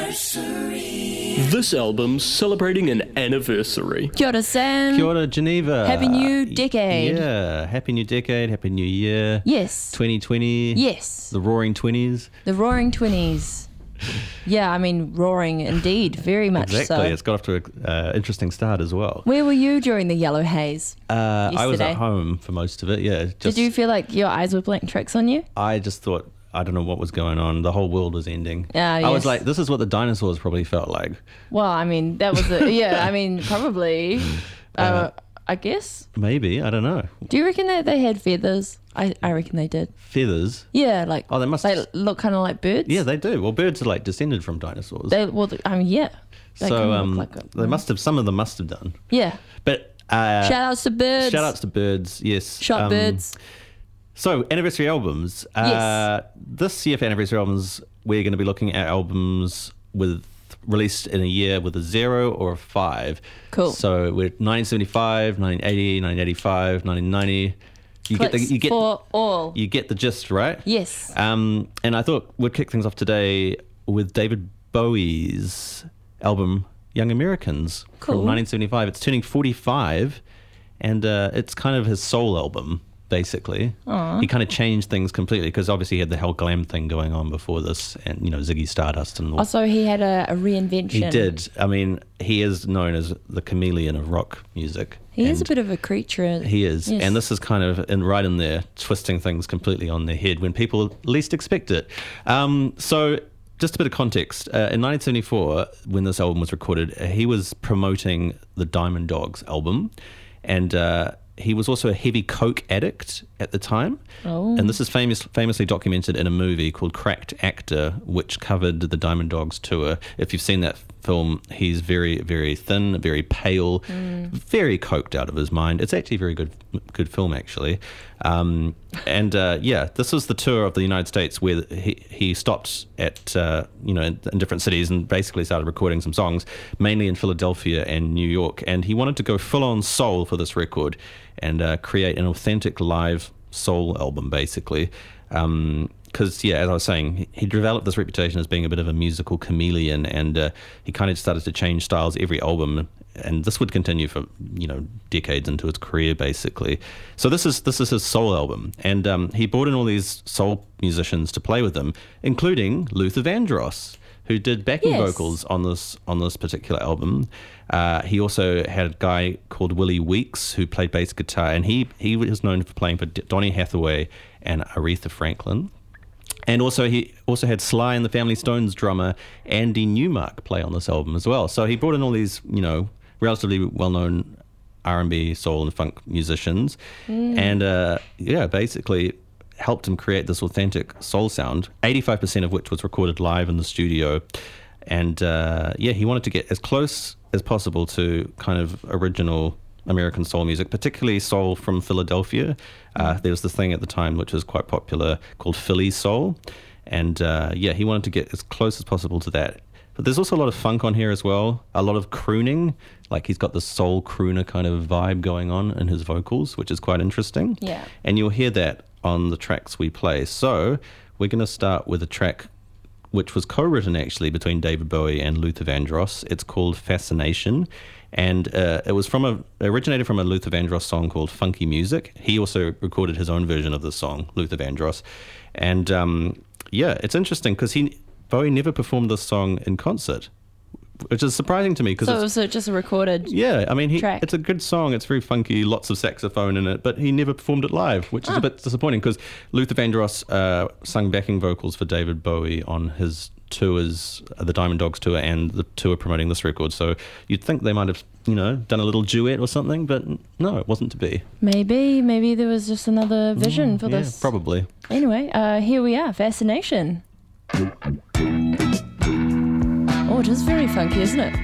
This album's celebrating an anniversary. Kia ora, Sam. Kia ora, Geneva. Happy New Decade. Yeah, Happy New Decade, Happy New Year. Yes. 2020. Yes. The Roaring Twenties. The Roaring Twenties. Yeah, I mean, roaring indeed, very much Exactly. so. It's got off to an interesting start as well. Where were you during the yellow haze? I was yesterday? at home for most of it, yeah. Did you feel like your eyes were playing tricks on you? I just thought, I don't know what was going on. The whole world was ending. I was Yes. like, this is what the dinosaurs probably felt like. Well, I mean, that was yeah, I mean, probably, I guess. Maybe, I don't know. Do you reckon that they had feathers? I reckon they did. Feathers. Yeah, like, Oh, they must. they look kind of like birds. Yeah, they do. Well, birds are like descended from dinosaurs. Well, I mean, yeah. They So kinda look like they must have. Some of them must have done. Yeah. But Shout outs to birds. shout outs to birds. Yes. Shot birds. So anniversary albums. Yes. This year for anniversary albums, we're going to be looking at albums with released in a year with a 0 or a 5. Cool. So we're 1975, 1980, 1985, 1990. Clicks for all. You get the gist, right? Yes. And I thought we'd kick things off today with David Bowie's album Young Americans Cool. from 1975. It's turning 45, and it's kind of his soul album, basically. Aww. He kind of changed things completely because obviously he had the Hell Glam thing going on before this, and Ziggy Stardust and all. Also, he had a reinvention. He did. I mean, he is known as the chameleon of rock music. He is a and bit of a creature. He is. Yes. And this is kind of right in there, twisting things completely on their head when people least expect it. So just a bit of context. In 1974, when this album was recorded, he was promoting the Diamond Dogs album. And he was also a heavy coke addict at the time. Oh. And this is famously documented in a movie called Cracked Actor, which covered the Diamond Dogs tour. If you've seen that film, he's very, very thin, very pale, very coked out of his mind. It's actually a very good film, actually. This was the tour of the United States where he stopped at, in different cities and basically started recording some songs, mainly in Philadelphia and New York. And he wanted to go full-on soul for this record and create an authentic live soul album, basically. Because, as I was saying, he developed this reputation as being a bit of a musical chameleon, and he kind of started to change styles every album, and this would continue for, decades into his career, basically. So this is his soul album, and he brought in all these soul musicians to play with him, including Luther Vandross, who did backing vocals on this particular album. He also had a guy called Willie Weeks who played bass guitar, and he was known for playing for Donny Hathaway and Aretha Franklin. And he also had Sly and the Family Stones drummer Andy Newmark play on this album as well. So he brought in all these, relatively well-known R&B, soul and funk musicians, and basically helped him create this authentic soul sound, 85% of which was recorded live in the studio. And he wanted to get as close as possible to kind of original American soul music, particularly soul from Philadelphia. There was this thing at the time which was quite popular called Philly soul. And he wanted to get as close as possible to that. But there's also a lot of funk on here as well, a lot of crooning. Like he's got this soul crooner kind of vibe going on in his vocals, which is quite interesting. Yeah. And you'll hear that on the tracks we play. So we're going to start with a track which was co-written actually between David Bowie and Luther Vandross. It's called Fascination. And it was originated from a Luther Vandross song called Funky Music. He also recorded his own version of the song, Luther Vandross. And it's interesting because Bowie never performed this song in concert, which is surprising to me. So it was just a recorded track. It's a good song. It's very funky, lots of saxophone in it, but he never performed it live, which is a bit disappointing because Luther Vandross sung backing vocals for David Bowie on his tours, the Diamond Dogs tour and the tour promoting this record. So you'd think they might have, done a little duet or something, but no, it wasn't to be. Maybe there was just another vision for this. Probably. Anyway, here we are, Fascination. Oh, it is very funky, isn't it?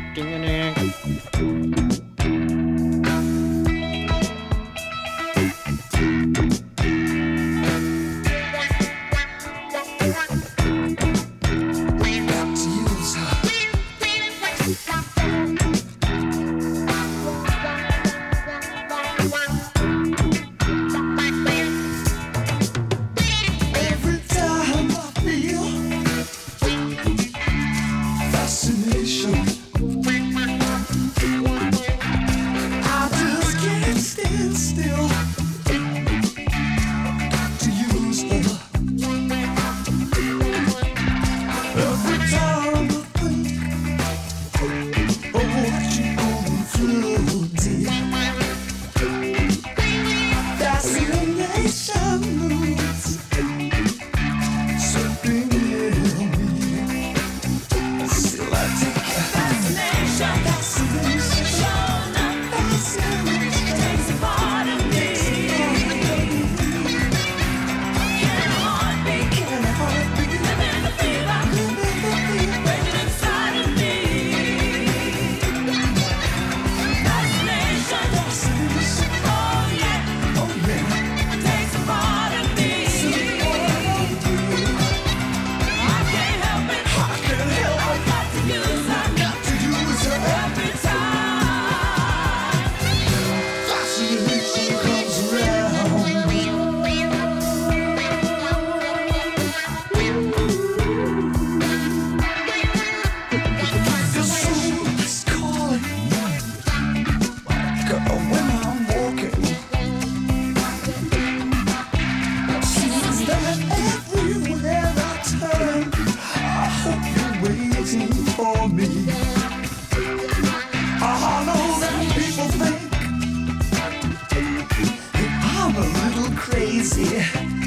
Every time I feel waiting for me. I know that people think that I'm a little crazy.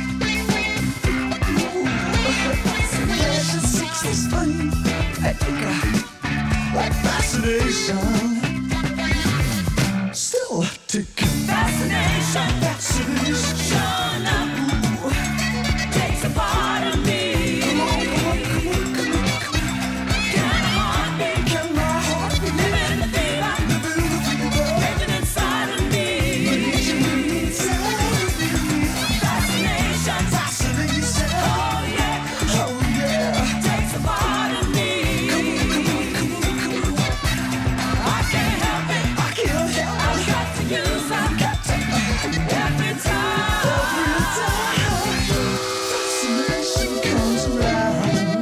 Fascination seeks this flame, like fascination. Still ticking. Fascination, Fascination. showing up, takes a part of me. Come on, come on, come on, come on, come on. Can a heartbeat, Can my heart be living in the fever, living in the fever? raging inside of me. Fascination, Fascination. oh yeah, Oh yeah. takes a part of me. Come on, come on, come on. I can't help it, I can't help I've got to use up every time. Fascination comes around.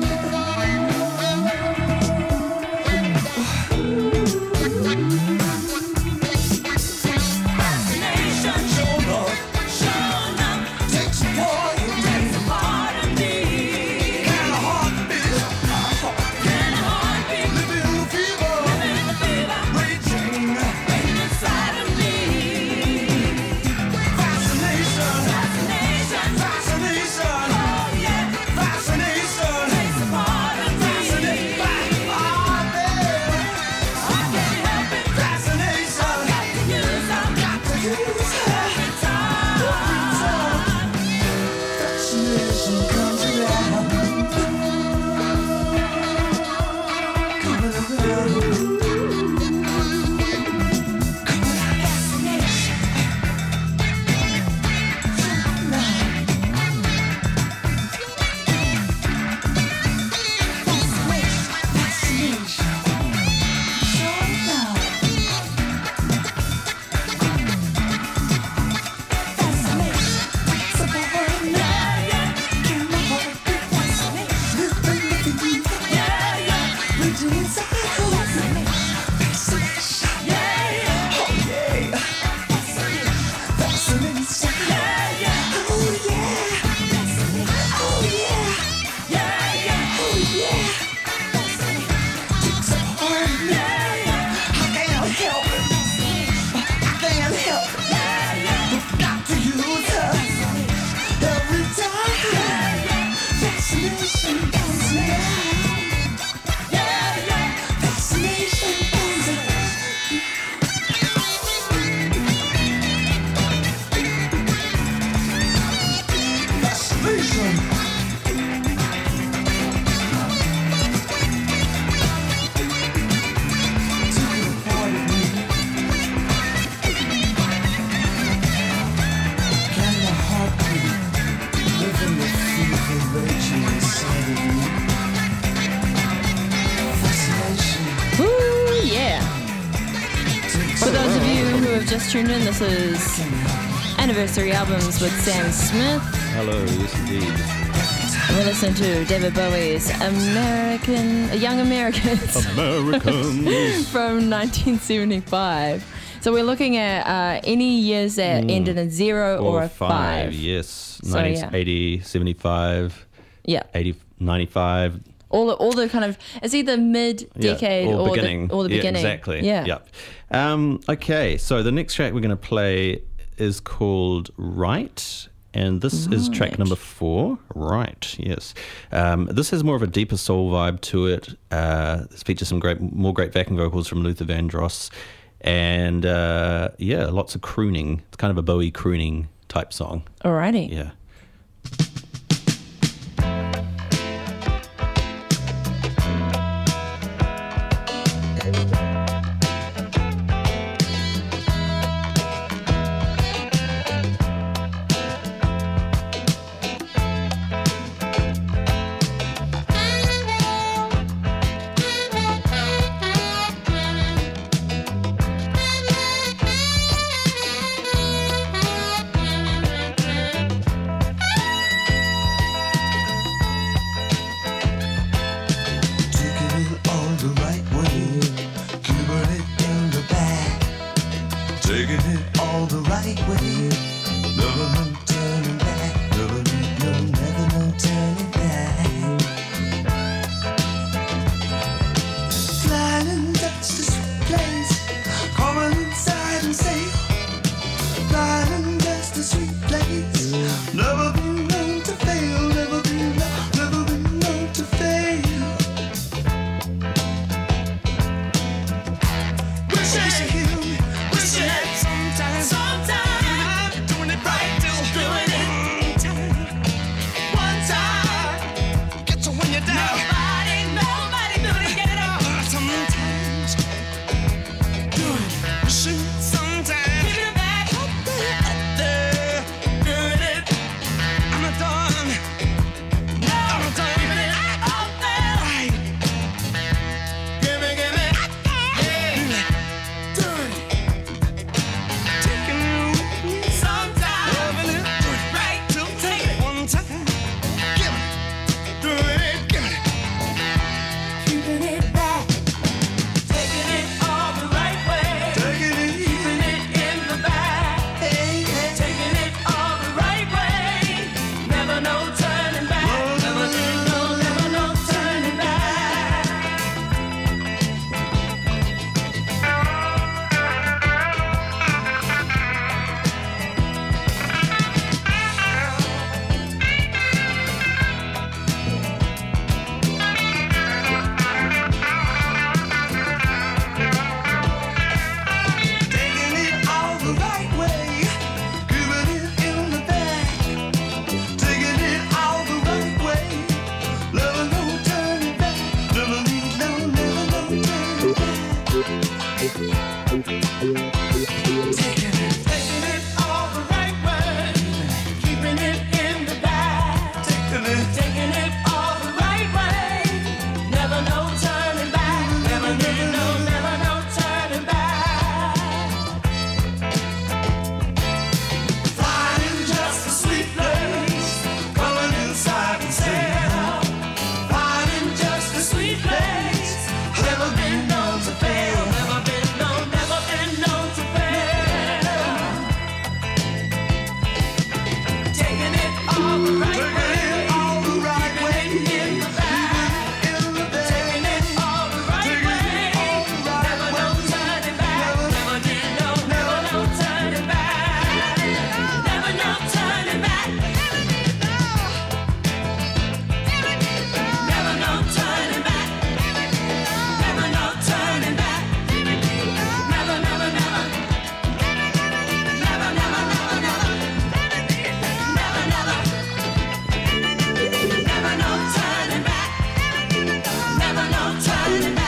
Fascination, Show love showing up, takes a part of me. takes a part of me. Can a heartbeat Can a heartbeat, living in the fever? living in the fever, Raging. raging inside of me. Fascination. Fascination, Fascination. oh yeah, Fascination. takes a part of me. Ah, man. I can't help it, Fascination. got to use up Got to use her. every time. Fascination comes around. Coming around. Woo, yeah. For those of you who have just tuned in, this is Anniversary Albums with Sam Smith. Hello, yes indeed. We're listening to David Bowie's Young Americans Americans. from 1975. So we're looking at any years that end in a 0 or a 5. Yes. So, yeah. 1980, 75, Yeah. 80, 95. All the kind of, it's either mid-decade or beginning. the Yeah, beginning. exactly. Yeah. Yep. Okay, so the next track we're going to play is called Right. And this is track Right. number 4. Right, yes. This has more of a deeper soul vibe to it. This features some more great backing vocals from Luther Vandross. And lots of crooning. It's kind of a Bowie crooning type song. Alrighty. Yeah.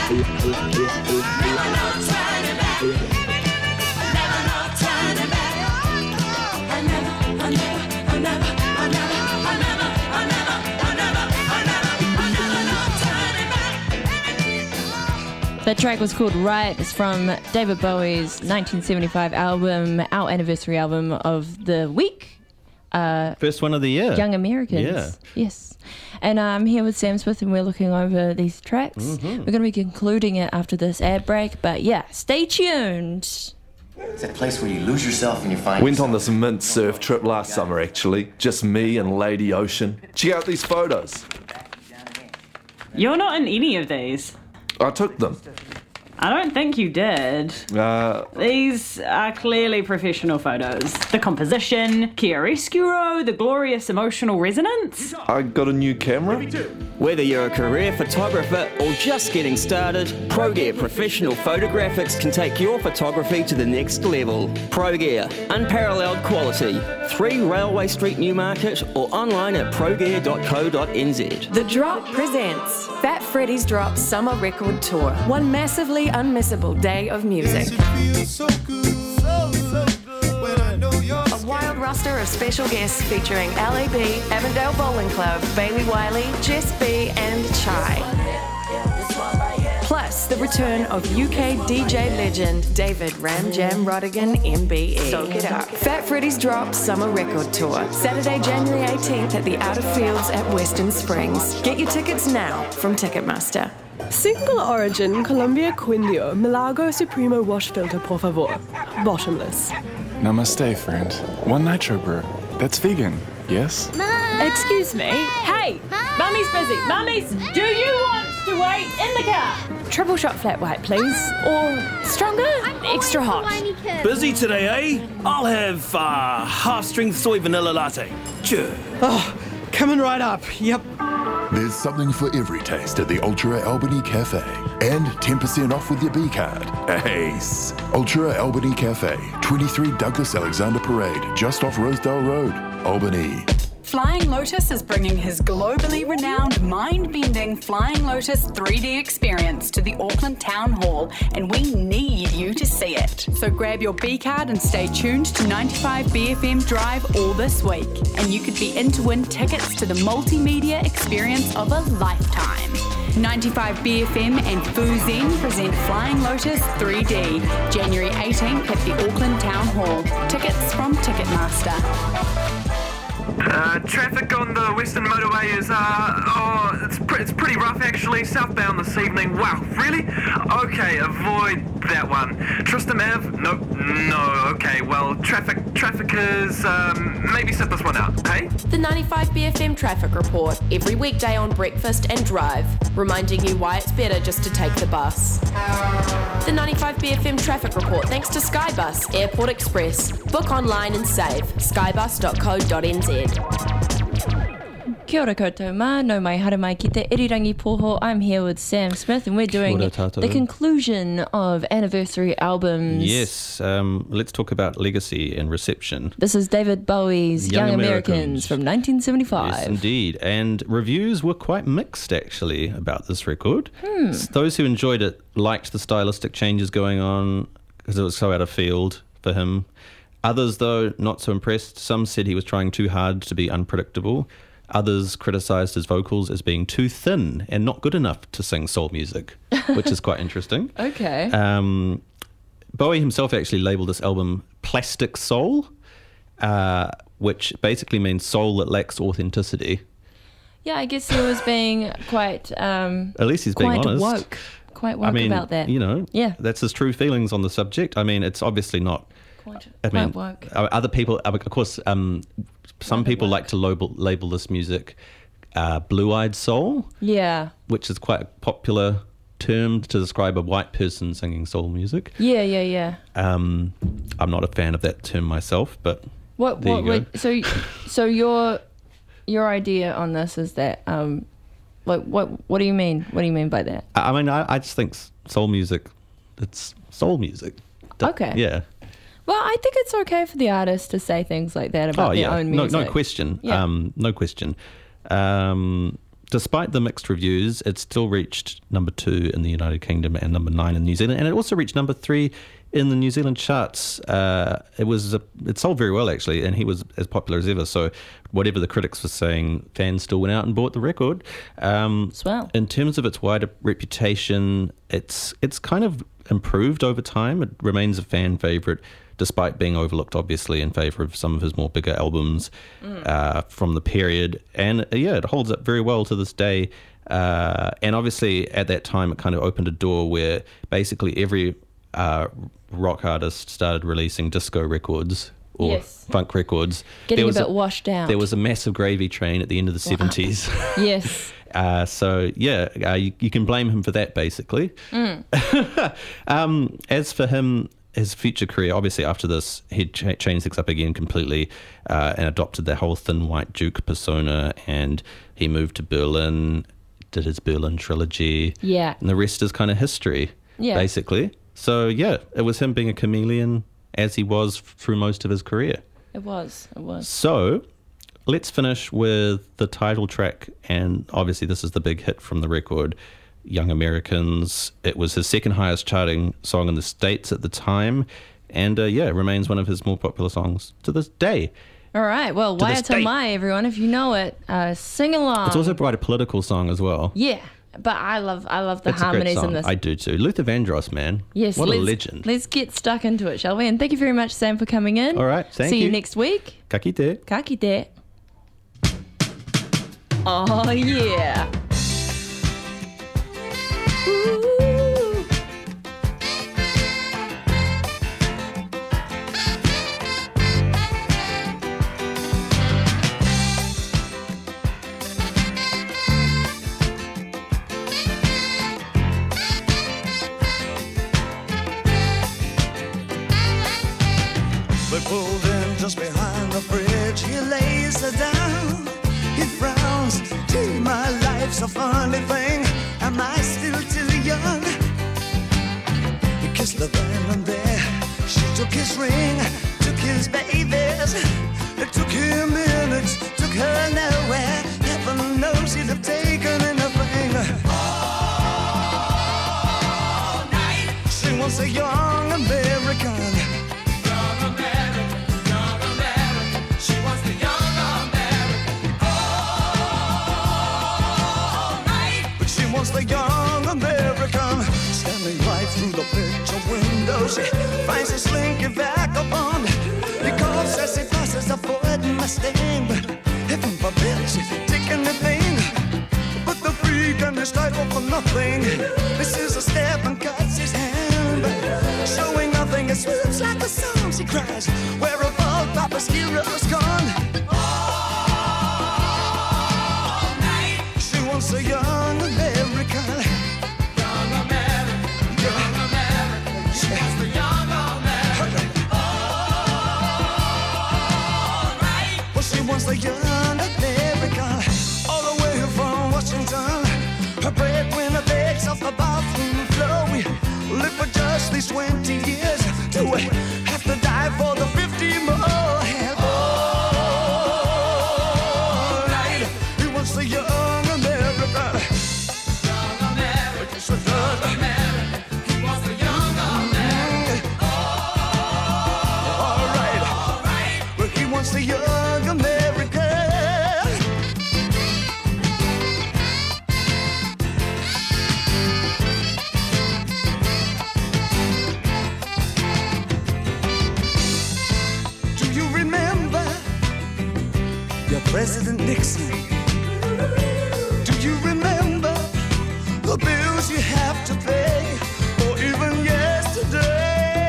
That track was called Right. It's from David Bowie's 1975 album, our anniversary album of the week. First one of the year. Young Americans. Yeah. Yes. And I'm here with Sam Smith and we're looking over these tracks. We're going to be concluding it after this ad break, but yeah, stay tuned. It's that place where you lose yourself and you find Went on this mint surf trip last summer, actually. Just me and Lady Ocean. Check out these photos. You're not in any of these. I took them. I don't think you did. These are clearly professional photos. The composition, chiaroscuro, the glorious emotional resonance. I got a new camera. Whether you're a career photographer or just getting started, ProGear Professional Photographics can take your photography to the next level. ProGear, unparalleled quality. 3 Railway Street Newmarket or online at progear.co.nz. The Drop presents Fat Freddy's Drop Summer Record Tour. One massively unmissable day of music. A wild roster of special guests featuring LAB, Avondale Bowling Club, Bailey Wiley, Jess B and Chai. Plus, the return of UK DJ legend David Ram Jam Rodigan MBE. Soak it up. Fat Freddy's Drop Summer Record Tour. Saturday, January 18th at the Outer Fields at Western Springs. Get your tickets now from Ticketmaster. Single origin Colombia Quindio Milagro Supremo wash filter por favor. Bottomless. Namaste, friend. One nitro brew. That's vegan, yes? Excuse me? Hey! Mummy's busy. Mummies, do you want to wait in the car? Triple shot flat white, please. Or stronger? Extra hot. Busy today, eh? I'll have half-strength soy vanilla latte. Sure. Oh, coming right up. Yep. There's something for every taste at the Ultra Albany Cafe. And 10% off with your B card. Ace. Ultra Albany Cafe, 23 Douglas Alexander Parade, just off Rosedale Road, Albany. Flying Lotus is bringing his globally renowned, mind-bending Flying Lotus 3D experience to the Auckland Town Hall, and we need you to see it. So grab your B card and stay tuned to 95BFM Drive all this week, and you could be in to win tickets to the multimedia experience of a lifetime. 95BFM and Fuzen present Flying Lotus 3D, January 18th at the Auckland Town Hall. Tickets from Ticketmaster. Traffic on the Western Motorway is, it's pretty rough actually, southbound this evening. Wow, really? Okay, avoid that one. Tristram Ave? Nope, no, okay, well, traffic is, maybe sit this one out, hey? The 95BFM Traffic Report, every weekday on Breakfast and Drive, reminding you why it's better just to take the bus. The 95BFM Traffic Report, thanks to Skybus, Airport Express. Book online and save, skybus.co.nz. Kia ora koutou mā, no mai haere mai ki te irirangi poho. I'm here with Sam Smith and we're doing the conclusion of anniversary albums. Yes, let's talk about legacy and reception. This is David Bowie's Young Americans from 1975. Yes, indeed. And reviews were quite mixed, actually, about this record. Those who enjoyed it liked the stylistic changes going on because it was so out of field for him. Others, though, not so impressed. Some said he was trying too hard to be unpredictable. Others criticised his vocals as being too thin and not good enough to sing soul music, which is quite interesting. Okay. Bowie himself actually labelled this album Plastic Soul, which basically means soul that lacks authenticity. Yeah, I guess he was being quite... At least he's being honest. Quite woke about that. You know, yeah. That's his true feelings on the subject. I mean, it's obviously not... Quite woke. Other people, of course, some people like to label this music blue-eyed soul. Yeah. Which is quite a popular term to describe a white person singing soul music. Yeah. I'm not a fan of that term myself, but there you go. So your idea on this is that what do you mean? What do you mean by that? I mean, I just think soul music, it's soul music. Okay. Yeah. Well, I think it's okay for the artist to say things like that about their own music. No question. Yeah. No question. despite the mixed reviews, it still reached number 2 in the United Kingdom and number 9 in New Zealand, and it also reached number 3 in the New Zealand charts. It sold very well, actually, and he was as popular as ever. So whatever the critics were saying, fans still went out and bought the record. Swell. In terms of its wider reputation, it's kind of improved over time. It remains a fan favourite, despite being overlooked, obviously, in favour of some of his more bigger albums from the period. And it holds up very well to this day. And obviously, at that time, it kind of opened a door where basically every rock artist started releasing disco records or funk records. Getting a bit washed out. There was a massive gravy train at the end of the 70s. Yes. You can blame him for that, basically. As for him, his future career, obviously after this, he changed things up again completely and adopted the whole Thin White Duke persona, and he moved to Berlin, did his Berlin trilogy. Yeah. And the rest is kind of history, basically. So, it was him being a chameleon as he was through most of his career. It was. So, let's finish with the title track, and obviously this is the big hit from the record, Young Americans. It was his second highest charting song in the States at the time, and it remains one of his more popular songs to this day. All right, well, Waiata Mai, everyone, if you know it, sing along. It's also quite a political song as well. Yeah, but I love the It's harmonies a great song. in this. I do too. Luther Vandross, man. Yes, what a legend. Let's get stuck into it, shall we? And thank you very much, Sam, for coming in. All right, thank you. See you you next week. Ka kite. Ka kite. Oh, yeah. Ooh. We pulled in just behind the bridge. He lays her down. He frowns. Gee, my life's a funny thing. Am I still too young? He kissed the man there. She took his ring, took his babies. It took him minutes, took her nowhere. Heaven knows he'd have taken anything. All night. She wants a young American. Wants the young American. Standing right through the picture window, she finds a slinky vagabond. He calls as he passes a Ford Mustang, but heaven forbid she'd take anything but the freak and his title for nothing. This is a step and cuts his hand, showing nothing. It swoops like a song. She cries, where have all Papa's heroes gone? All night. She wants a young American. Young American. Young American. She wants the young American. All right. Well, she wants the young American. All the way from Washington. Her breadwinner begs off the bathroom floor. We live for just these 20 years. Do we have to die for the 50 more? And all right. He wants the young American. Young American. So young American. He wants the young American. All right. All right. Well, he wants the young American. Do you remember your President Nixon? Do you remember the bills you have to pay, or even yesterday?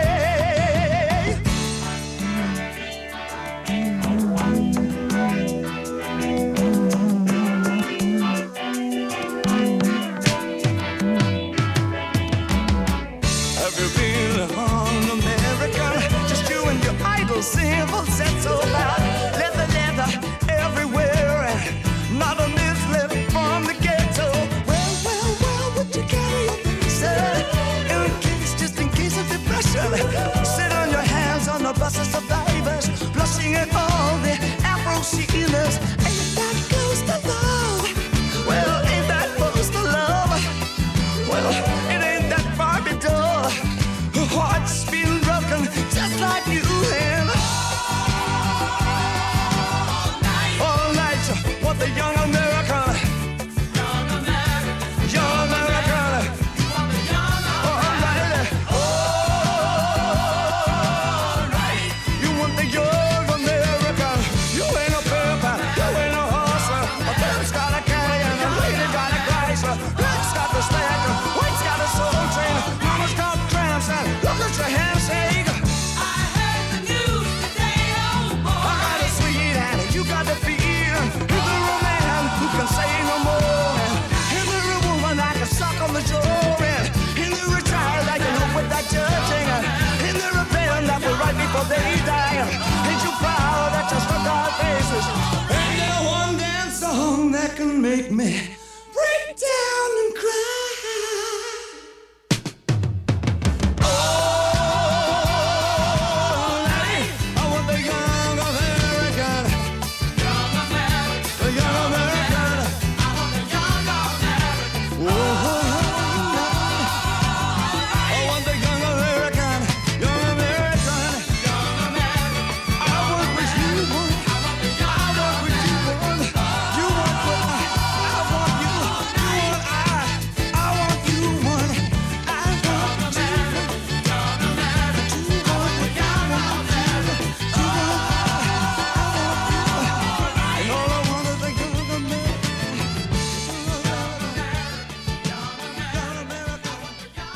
Have you been on America? Just you and your idle civil set so loud. Leather everywhere, and not a miss left from the ghetto. Well, would you carry your visa? Just in case of depression. Sit on your hands on the bus of survivors, blushing at all the Afro-Sheilas. Ain't that close to love? Well, It ain't that Barbie doll. Her heart's been broken just like you and all night. What the young American, young American. All right. You want the young American. You ain't a pimp, you ain't a horse. A pimp's got a caddy and a lady got a Chrysler. Black's got the stack, white's got a soul train. Mama's got tramps and look at your handshake. I heard the news today, oh boy. I got a sweetheart and you got the feel. Is there a man who can say no more? Is there a woman I can suck on the jaw? Is there a child I can help with that judging? Is there a parent that will write before they die? Ain't you proud that you struck our faces? Ain't there one dance song that can make me break down and cry?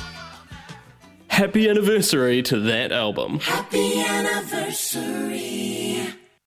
Happy anniversary to that album. Happy anniversary.